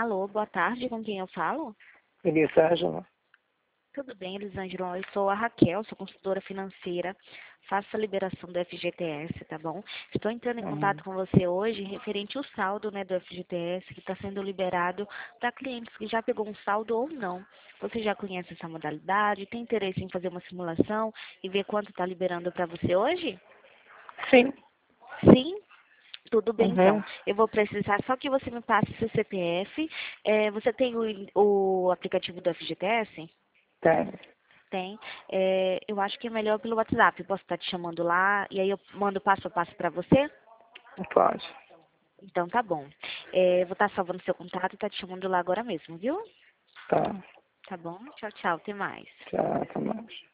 Alô, boa tarde, com quem eu falo? Elisângela. Tudo bem, Elisângela? Eu sou a Raquel, sou consultora financeira, faço a liberação do FGTS, tá bom? Estou entrando em contato com você hoje referente ao saldo, né, do FGTS que está sendo liberado para clientes que já pegou um saldo ou não. Você já conhece essa modalidade? Tem interesse em fazer uma simulação e ver quanto está liberando para você hoje? Sim. Sim? Tudo bem, então. Uhum. Eu vou precisar só que você me passe seu CPF. Você tem o aplicativo do FGTS? Tem. Tem. Eu acho que é melhor pelo WhatsApp. Eu posso estar te chamando lá e aí eu mando passo a passo para você? Pode. Então tá bom. Vou estar salvando seu contato e estar te chamando lá agora mesmo, viu? Tá. Tá bom? Tchau, tchau. Até mais. Tchau, até mais.